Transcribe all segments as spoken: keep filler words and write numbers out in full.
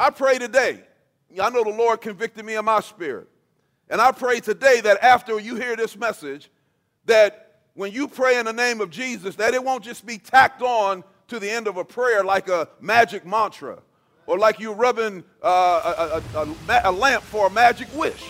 I pray today, I know the Lord convicted me in my spirit, and I pray today that after you hear this message, that when you pray in the name of Jesus, that it won't just be tacked on to the end of a prayer like a magic mantra, or like you're rubbing uh, a, a, a, a lamp for a magic wish.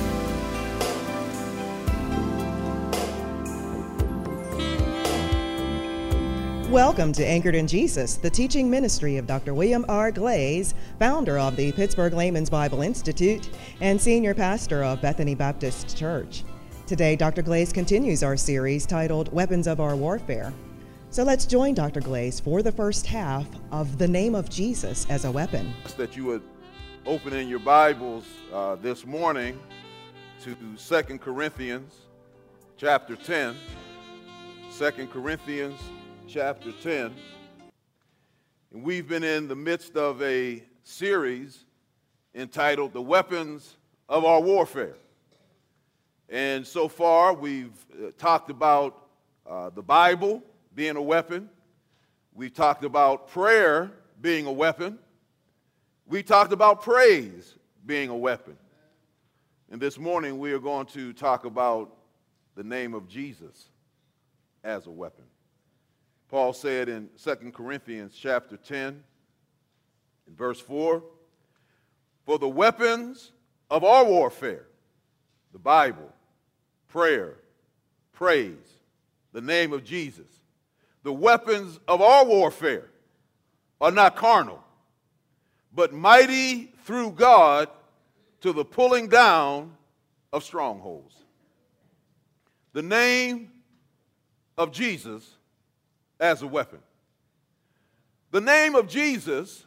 Welcome to Anchored in Jesus, the teaching ministry of Doctor William R. Glaze, founder of the Pittsburgh Layman's Bible Institute and senior pastor of Bethany Baptist Church. Today, Doctor Glaze continues our series titled Weapons of Our Warfare. So let's join Doctor Glaze for the first half of the name of Jesus as a weapon. That you would open in your Bibles uh, this morning to Second Corinthians chapter ten. Second Corinthians chapter ten. And we've been in the midst of a series entitled The Weapons of Our Warfare. And so far we've uh, talked about uh, the Bible being a weapon. We've talked about prayer being a weapon. We talked about praise being a weapon. And this morning we are going to talk about the name of Jesus as a weapon. Paul said in Second Corinthians chapter ten, in verse four, for the weapons of our warfare, the Bible, prayer, praise, the name of Jesus, the weapons of our warfare are not carnal, but mighty through God to the pulling down of strongholds. The name of Jesus as a weapon. The name of Jesus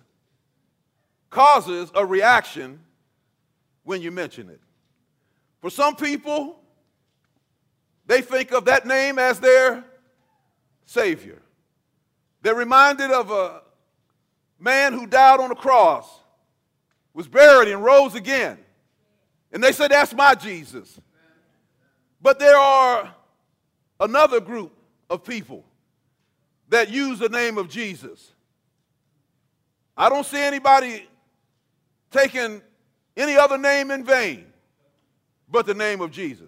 causes a reaction when you mention it. For some people, they think of that name as their Savior. They're reminded of a man who died on the cross, was buried and rose again. And they say, that's my Jesus. But there are another group of people that use the name of Jesus. I don't see anybody taking any other name in vain but the name of Jesus.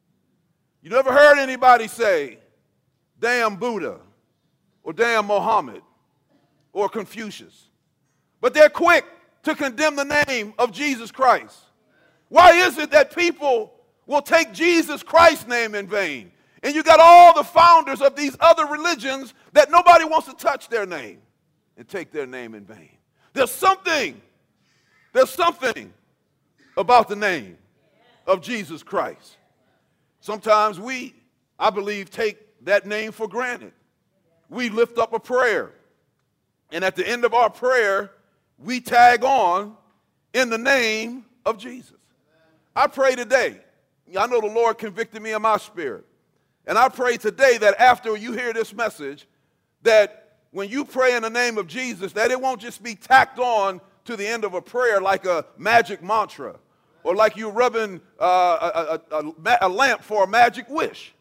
You never heard anybody say, damn Buddha, or damn Muhammad, or Confucius. But they're quick to condemn the name of Jesus Christ. Why is it that people will take Jesus Christ's name in vain? And you got all the founders of these other religions that nobody wants to touch their name and take their name in vain. There's something, there's something about the name of Jesus Christ. Sometimes we, I believe, take that name for granted. We lift up a prayer, and at the end of our prayer, we tag on in the name of Jesus. I pray today, I know the Lord convicted me in my spirit, and I pray today that after you hear this message, that when you pray in the name of Jesus, that it won't just be tacked on to the end of a prayer like a magic mantra, or like you're rubbing uh, a, a, a, a lamp for a magic wish.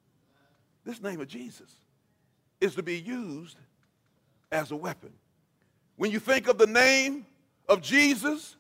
This name of Jesus is to be used as a weapon. When you think of the name of Jesus,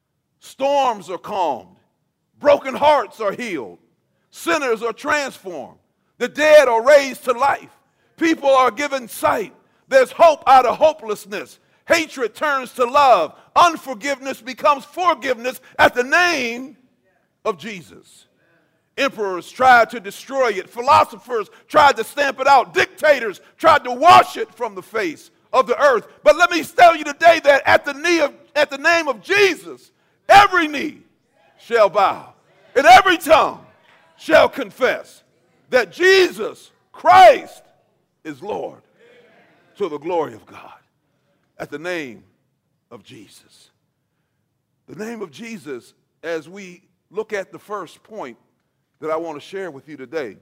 storms are calmed, broken hearts are healed, sinners are transformed, the dead are raised to life, people are given sight, there's hope out of hopelessness, hatred turns to love, unforgiveness becomes forgiveness at the name of Jesus. Emperors tried to destroy it, philosophers tried to stamp it out, dictators tried to wash it from the face of the earth. But let me tell you today that at the knee of, at the name of Jesus, every knee shall bow, and every tongue shall confess that Jesus Christ is Lord, to the glory of God. At the name of Jesus. The name of Jesus, as we look at the first point that I want to share with you today,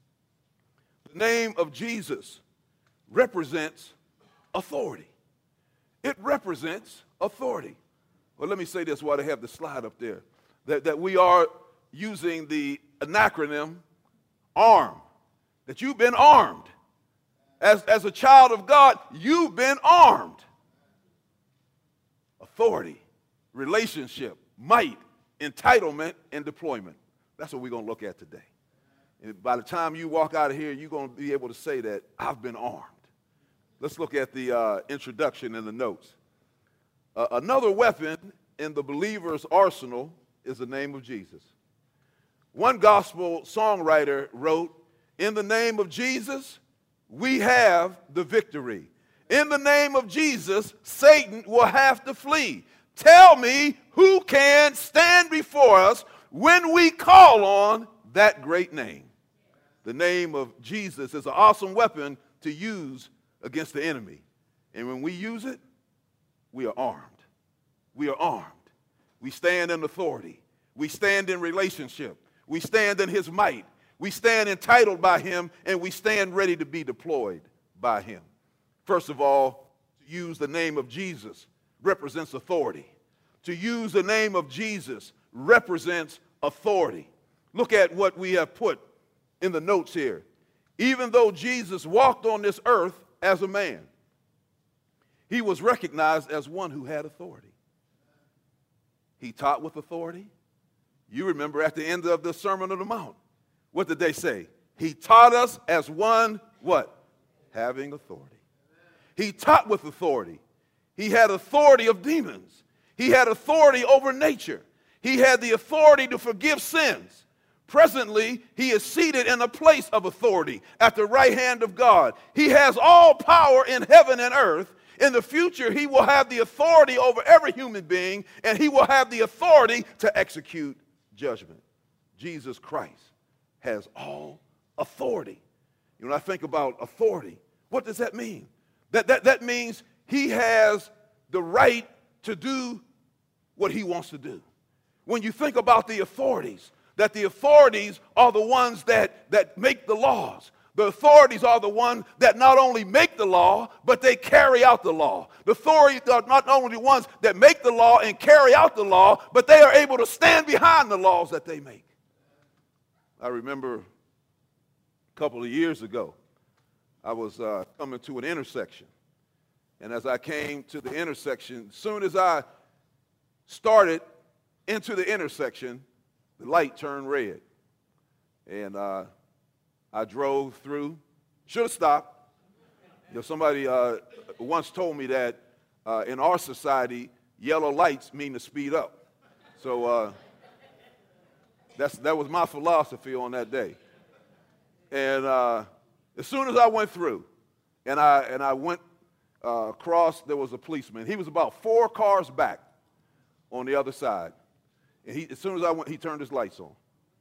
the name of Jesus represents authority. It represents authority. Well, let me say this while they have the slide up there, that, that we are using the acronym ARM, that you've been armed. As, as a child of God, you've been armed. Authority relationship, might, entitlement, and deployment. That's what we're going to look at today. And by the time you walk out of here, you're going to be able to say that I've been armed. Let's look at the uh, introduction and the notes. Uh, another weapon in the believer's arsenal is the name of Jesus. One gospel songwriter wrote, "In the name of Jesus, we have the victory. In the name of Jesus, Satan will have to flee. Tell me who can stand before us when we call on that great name." The name of Jesus is an awesome weapon to use against the enemy. And when we use it, we are armed. We are armed. We stand in authority. We stand in relationship. We stand in his might. We stand entitled by him, and we stand ready to be deployed by him. First of all, to use the name of Jesus represents authority. To use the name of Jesus represents authority. Look at what we have put in the notes here. Even though Jesus walked on this earth as a man, he was recognized as one who had authority. He taught with authority. You remember at the end of the Sermon on the Mount, what did they say? He taught us as one, what? Having authority. He taught with authority. He had authority of demons. He had authority over nature. He had the authority to forgive sins. Presently, he is seated in a place of authority at the right hand of God. He has all power in heaven and earth. In the future, he will have the authority over every human being, and he will have the authority to execute judgment. Jesus Christ has all authority. You know, when I think about authority, what does that mean? That, that, that means he has the right to do what he wants to do. When you think about the authorities, that the authorities are the ones that, that make the laws. The authorities are the ones that not only make the law, but they carry out the law. The authorities are not only the ones that make the law and carry out the law, but they are able to stand behind the laws that they make. I remember a couple of years ago, I was uh, coming to an intersection. And as I came to the intersection, as soon as I started into the intersection, the light turned red. And uh, I drove through, should have stopped. You know, somebody uh, once told me that uh, in our society, yellow lights mean to speed up. So uh, that's, that was my philosophy on that day. And uh, as soon as I went through, and I, and I went uh, across, there was a policeman. He was about four cars back on the other side. And he, as soon as I went, he turned his lights on.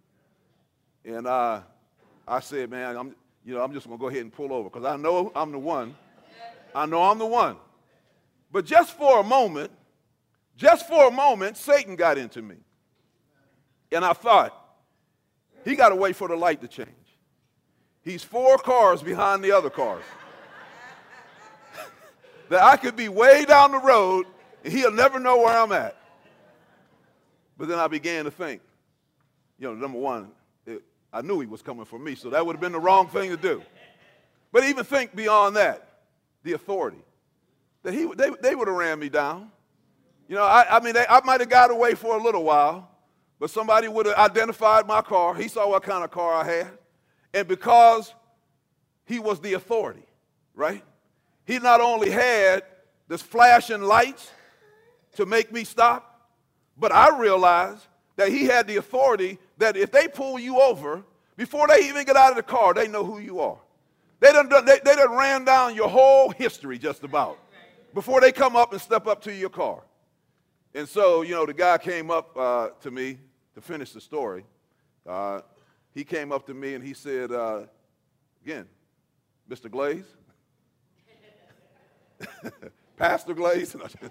And uh, I said, man, I'm, you know, I'm just going to go ahead and pull over because I know I'm the one. I know I'm the one. But just for a moment, just for a moment, Satan got into me. And I thought, he got to wait for the light to change. He's four cars behind the other cars. That I could be way down the road and he'll never know where I'm at. But then I began to think, you know, number one, it, I knew he was coming for me, so that would have been the wrong thing to do. But even think beyond that, the authority. That he, they, they would have ran me down. You know, I, I mean, they, I might have got away for a little while, but somebody would have identified my car. He saw what kind of car I had. And because he was the authority, right? He not only had this flashing lights to make me stop, but I realized that he had the authority that if they pull you over, before they even get out of the car, they know who you are. They done, they, they done ran down your whole history just about before they come up and step up to your car. And so, you know, the guy came up uh, to me to finish the story. Uh, he came up to me and he said, uh, again, Mister Glaze, Pastor Glaze.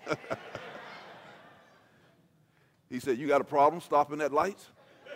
He said, you got a problem stopping at lights?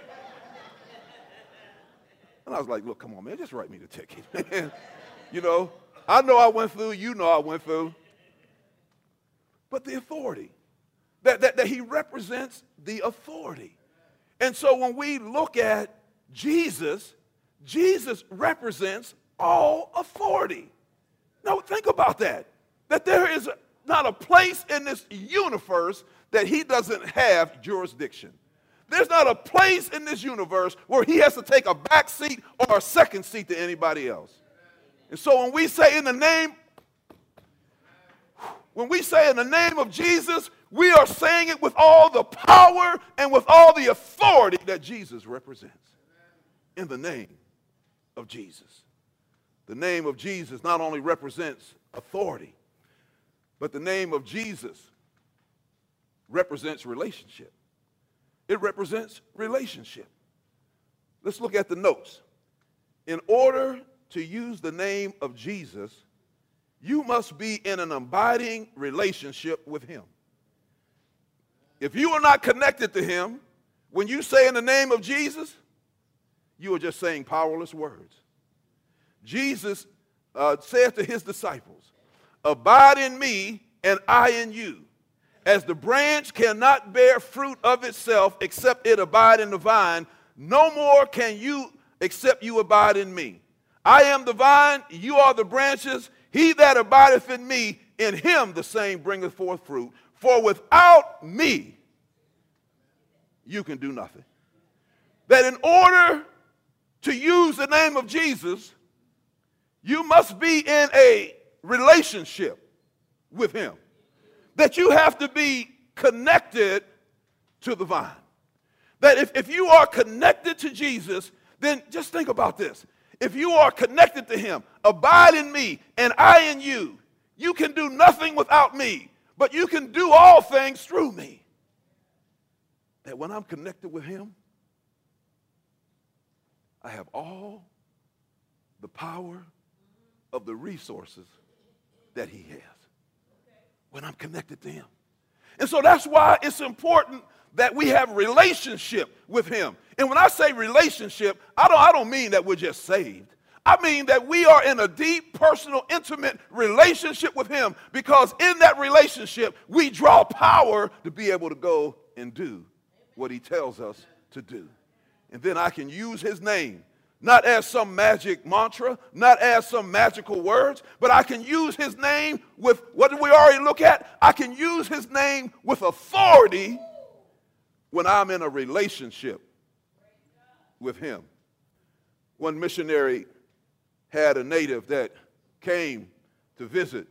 And I was like, look, come on, man, just write me the ticket. You know, I know I went through, you know I went through. But the authority, that, that, that he represents the authority. And so when we look at Jesus, Jesus represents all authority. Now think about that, that there is not a place in this universe that he doesn't have jurisdiction. There's not a place in this universe where he has to take a back seat or a second seat to anybody else. And so when we say in the name, when we say in the name of Jesus, we are saying it with all the power and with all the authority that Jesus represents. In the name of Jesus. The name of Jesus not only represents authority, but the name of Jesus represents relationship. It represents relationship. Let's look at the notes. In order to use the name of Jesus, you must be in an abiding relationship with him. If you are not connected to him, when you say in the name of Jesus, you are just saying powerless words. Jesus uh, said to his disciples, abide in me and I in you. As the branch cannot bear fruit of itself except it abide in the vine, no more can you except you abide in me. I am the vine, you are the branches. He that abideth in me, in him the same bringeth forth fruit. For without me, you can do nothing. That in order to use the name of Jesus, you must be in a relationship with him. That you have to be connected to the vine. That if, if you are connected to Jesus, then just think about this. If you are connected to him, abide in me and I in you, you can do nothing without me, but you can do all things through me. That when I'm connected with him, I have all the power of the resources that he has when I'm connected to him. And so that's why it's important that we have relationship with him. And when I say relationship, I don't, I don't mean that we're just saved. I mean that we are in a deep, personal, intimate relationship with him, because in that relationship, we draw power to be able to go and do what he tells us to do. And then I can use his name, not as some magic mantra, not as some magical words, but I can use his name with, what did we already look at? I can use his name with authority when I'm in a relationship with him. One missionary had a native that came to visit,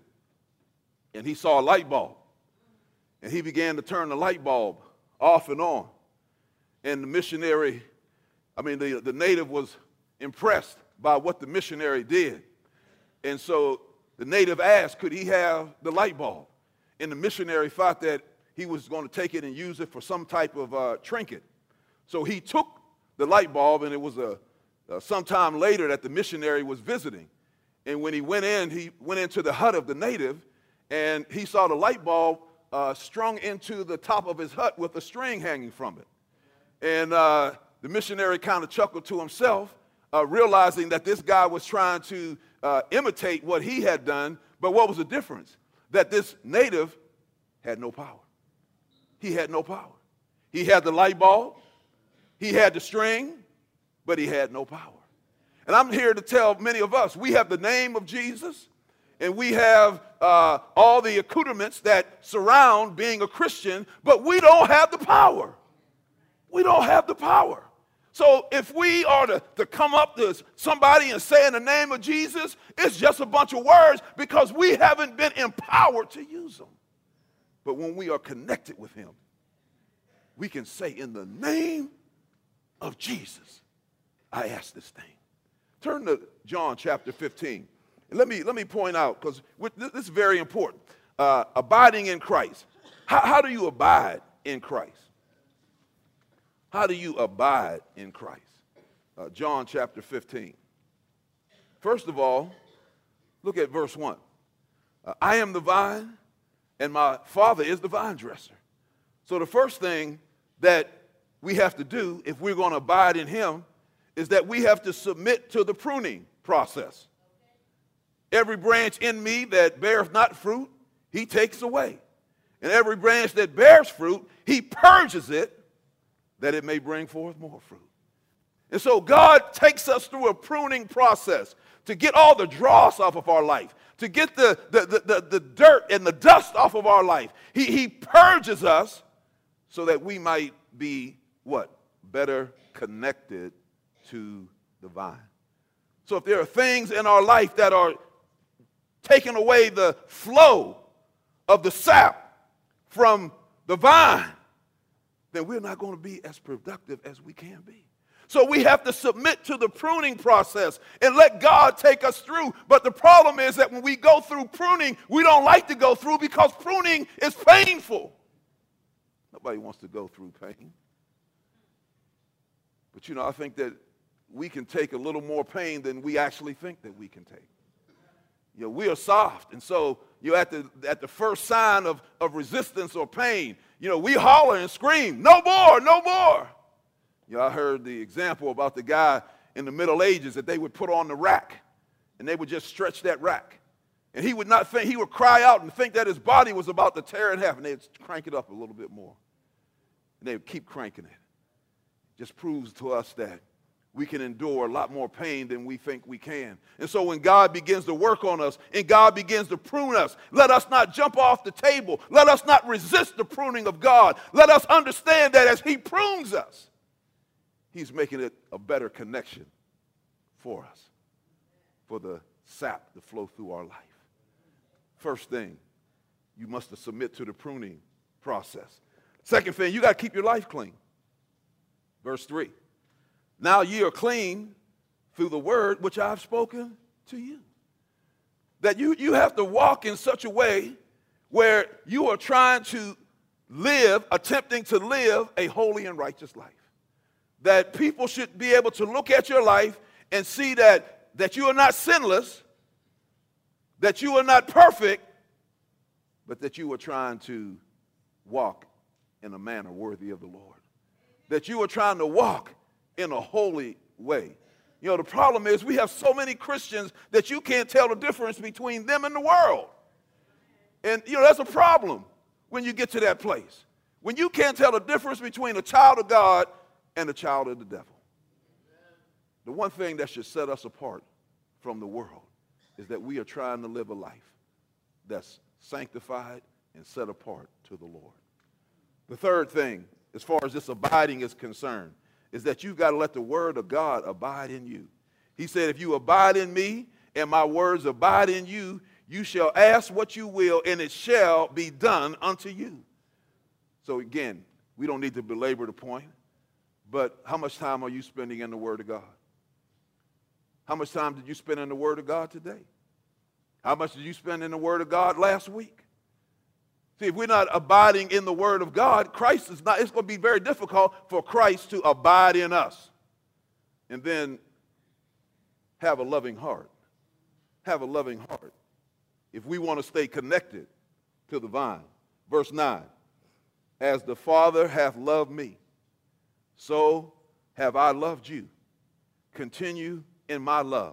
and he saw a light bulb, and he began to turn the light bulb off and on. And the missionary, I mean, the, the native was impressed by what the missionary did. And so the native asked, could he have the light bulb? And the missionary thought that he was going to take it and use it for some type of uh, trinket. So he took the light bulb, and it was a, uh, sometime later that the missionary was visiting. And when he went in, he went into the hut of the native, and he saw the light bulb uh, strung into the top of his hut with a string hanging from it. And uh, the missionary kind of chuckled to himself, uh, realizing that this guy was trying to uh, imitate what he had done. But what was the difference? That this native had no power. He had no power. He had the light bulb, he had the string, but he had no power. And I'm here to tell many of us, we have the name of Jesus, and we have uh, all the accoutrements that surround being a Christian, but we don't have the power. We don't have the power. So if we are to, to come up to somebody and say in the name of Jesus, it's just a bunch of words because we haven't been empowered to use them. But when we are connected with him, we can say in the name of Jesus, I ask this thing. Turn to John chapter fifteen. And let me, let me point out, because this is very important. Uh, abiding in Christ. How, how do you abide in Christ? How do you abide in Christ? Uh, John chapter fifteen. First of all, look at verse one. Uh, I am the vine, and my Father is the vine dresser. So the first thing that we have to do if we're going to abide in him is that we have to submit to the pruning process. Every branch in me that beareth not fruit, he takes away. And every branch that bears fruit, he purges it, that it may bring forth more fruit. And so God takes us through a pruning process to get all the dross off of our life, to get the, the, the, the, the dirt and the dust off of our life. He, he purges us so that we might be what? Better connected to the vine. So if there are things in our life that are taking away the flow of the sap from the vine, then we're not going to be as productive as we can be. So we have to submit to the pruning process and let God take us through. But the problem is that when we go through pruning, we don't like to go through because pruning is painful. Nobody wants to go through pain. But, you know, I think that we can take a little more pain than we actually think that we can take. You know, we are soft, and so you know, at the at the first sign of, of resistance or pain, you know, we holler and scream, no more, no more. You know, I heard the example about the guy in the Middle Ages that they would put on the rack, and they would just stretch that rack. And he would not think, he would cry out and think that his body was about to tear in half, and they'd crank it up a little bit more. And they would keep cranking it. Just proves to us that we can endure a lot more pain than we think we can. And so when God begins to work on us and God begins to prune us, let us not jump off the table. Let us not resist the pruning of God. Let us understand that as he prunes us, he's making it a better connection for us, for the sap to flow through our life. First thing, you must submit to the pruning process. Second thing, you got to keep your life clean. Verse three. Now ye are clean through the word which I have spoken to you. That you, you have to walk in such a way where you are trying to live, attempting to live a holy and righteous life. That people should be able to look at your life and see that, that you are not sinless, that you are not perfect, but that you are trying to walk in a manner worthy of the Lord. That you are trying to walk in a holy way. You know, the problem is we have so many Christians that you can't tell the difference between them and the world. And, you know, that's a problem when you get to that place. When you can't tell the difference between a child of God and a child of the devil. The one thing that should set us apart from the world is that we are trying to live a life that's sanctified and set apart to the Lord. The third thing, as far as this abiding is concerned, is that you've got to let the word of God abide in you. He said, if you abide in me and my words abide in you, you shall ask what you will and it shall be done unto you. So again, we don't need to belabor the point, but how much time are you spending in the word of God? How much time did you spend in the word of God today? How much did you spend in the word of God last week? See, if we're not abiding in the word of God, Christ is not, it's going to be very difficult for Christ to abide in us. And then have a loving heart. Have a loving heart. If we want to stay connected to the vine. Verse nine, as the Father hath loved me, so have I loved you. Continue in my love.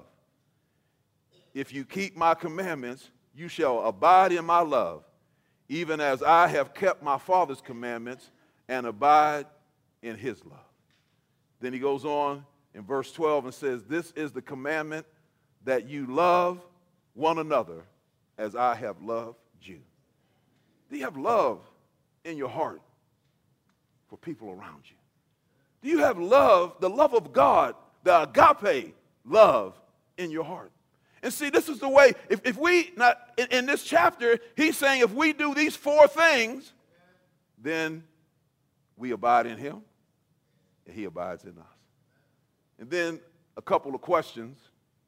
If you keep my commandments, you shall abide in my love, even as I have kept my Father's commandments and abide in his love. Then he goes on in verse twelve and says, this is the commandment, that you love one another as I have loved you. Do you have love in your heart for people around you? Do you have love, the love of God, the agape love in your heart? And see, this is the way, if, if we, not in, in this chapter, he's saying if we do these four things, then we abide in him and he abides in us. And then a couple of questions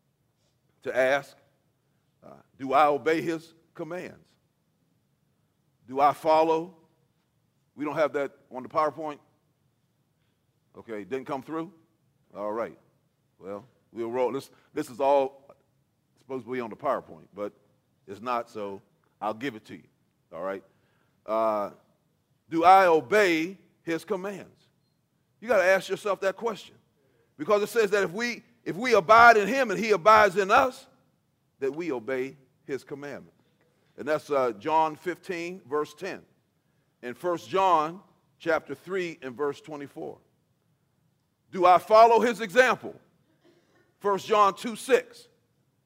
to ask. Uh, do I obey his commands? Do I follow? We don't have that on the PowerPoint. Okay, didn't come through? All right. Well, we'll roll. This, this is all supposed to be on the PowerPoint, but it's not, so I'll give it to you. All right? Uh, do I obey his commands? You got to ask yourself that question. Because it says that if we if we abide in him and he abides in us, that we obey his commandment. And that's uh, John fifteen, verse ten. And First John chapter three and verse twenty-four. Do I follow his example? First John two, six.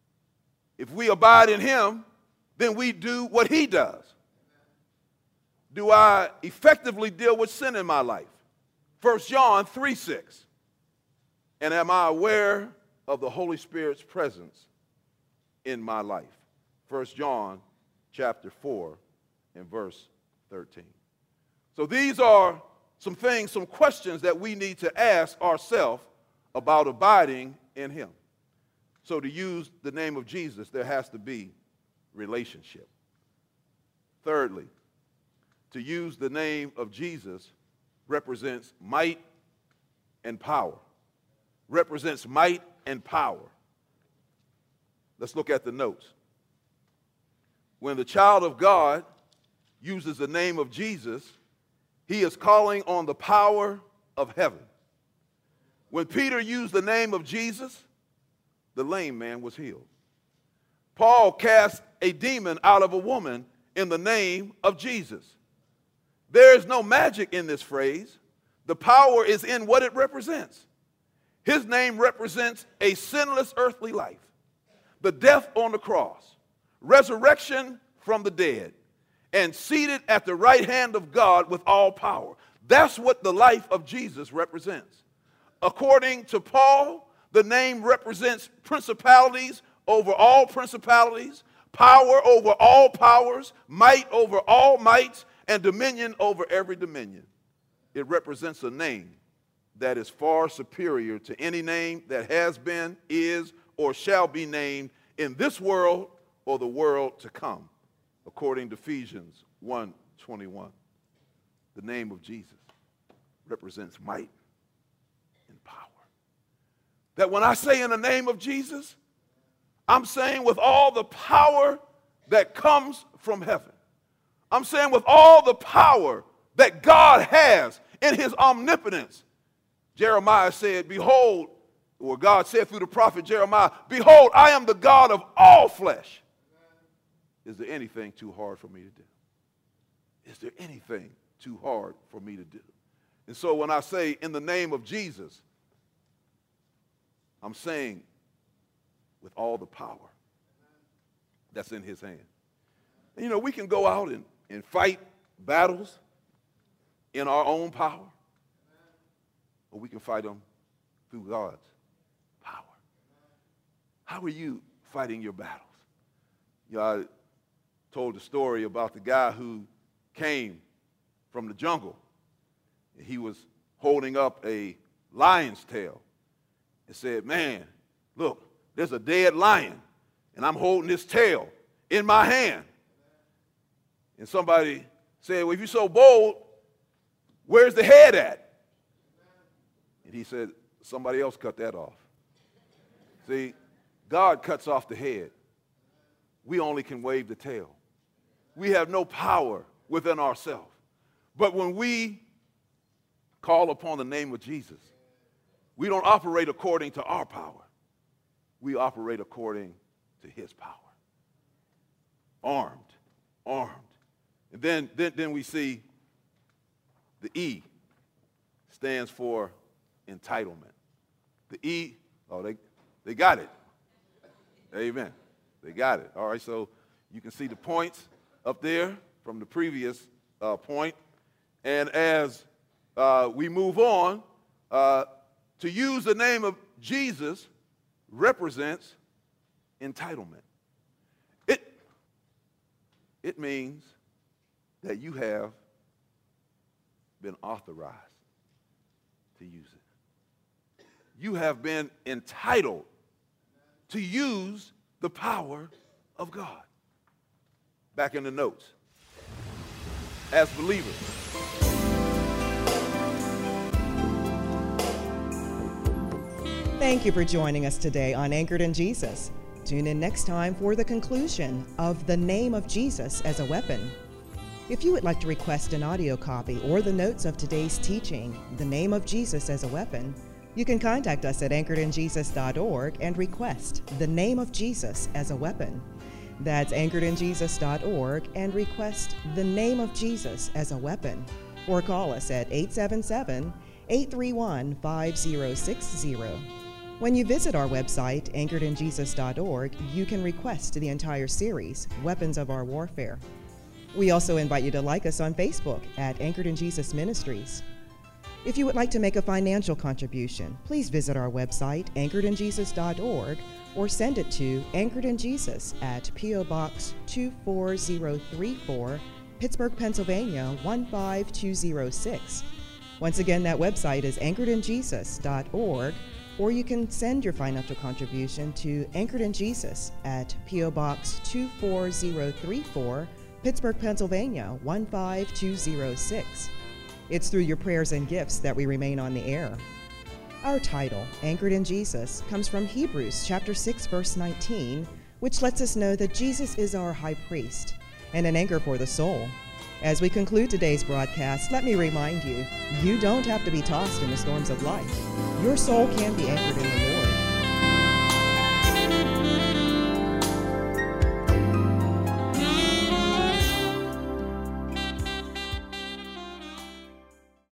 If we abide in him, then we do what he does. do I effectively deal with sin in my life? First John three six. And am I aware of the Holy Spirit's presence in my life? First John chapter four and verse thirteen. So these are some things, some questions that we need to ask ourselves about abiding in him. So to use the name of Jesus, there has to be relationship. Thirdly, to use the name of Jesus represents might and power. Represents might and power. Let's look at the notes. When the child of God uses the name of Jesus, he is calling on the power of heaven. When Peter used the name of Jesus, the lame man was healed. Paul cast a demon out of a woman in the name of Jesus. There is no magic in this phrase. The power is in what it represents. His name represents a sinless earthly life, the death on the cross, resurrection from the dead, and seated at the right hand of God with all power. That's what the life of Jesus represents. According to Paul, the name represents principalities over all principalities, power over all powers, might over all mights, and dominion over every dominion. It represents a name that is far superior to any name that has been, is, or shall be named in this world or the world to come, according to Ephesians one twenty-one. The name of Jesus represents might and power. That when I say in the name of Jesus, I'm saying with all the power that comes from heaven. I'm saying with all the power that God has in his omnipotence. Jeremiah said, behold, or God said through the prophet Jeremiah, behold, I am the God of all flesh. Is there anything too hard for me to do? Is there anything too hard for me to do? And so when I say in the name of Jesus, I'm saying with all the power that's in his hand. And you know, we can go out and, and fight battles in our own power, or we can fight them through God's power. How are you fighting your battles? You know, I told the story about the guy who came from the jungle. He was holding up a lion's tail and said, man, look, there's a dead lion, and I'm holding this tail in my hand. And somebody said, well, if you're so bold, where's the head at? And he said, somebody else cut that off. See, God cuts off the head. We only can wave the tail. We have no power within ourselves. But when we call upon the name of Jesus, we don't operate according to our power. We operate according to his power. Armed, armed. And then, then, then we see the E stands for entitlement. The E, oh, they, they got it. Amen. They got it. All right, so you can see the points up there from the previous uh, point. And as uh, we move on, uh, to use the name of Jesus represents entitlement. It, it means that you have been authorized to use it. You have been entitled to use the power of God. Back in the notes. As believers, thank you for joining us today on Anchored in Jesus. Tune in next time for the conclusion of the name of Jesus as a weapon. If you would like to request an audio copy or the notes of today's teaching, The Name of Jesus as a Weapon, you can contact us at anchored in jesus dot org and request The Name of Jesus as a Weapon. That's anchored in jesus dot org and request The Name of Jesus as a Weapon. Or call us at eight seven seven, eight three one, five zero six zero. When you visit our website, anchored in jesus dot org, you can request the entire series, Weapons of Our Warfare. We also invite you to like us on Facebook at Anchored in Jesus Ministries. If you would like to make a financial contribution, please visit our website, anchored in jesus dot org, or send it to Anchored in Jesus at P O Box two four zero three four, Pittsburgh, Pennsylvania one five two zero six. Once again, that website is anchored in jesus dot org, or you can send your financial contribution to Anchored in Jesus at P O Box two four zero three four, Pittsburgh, Pennsylvania one five two zero six. It's through your prayers and gifts that we remain on the air. Our title, Anchored in Jesus, comes from Hebrews chapter six, verse nineteen, which lets us know that Jesus is our high priest and an anchor for the soul. As we conclude today's broadcast, let me remind you, you don't have to be tossed in the storms of life. Your soul can be anchored in the Lord.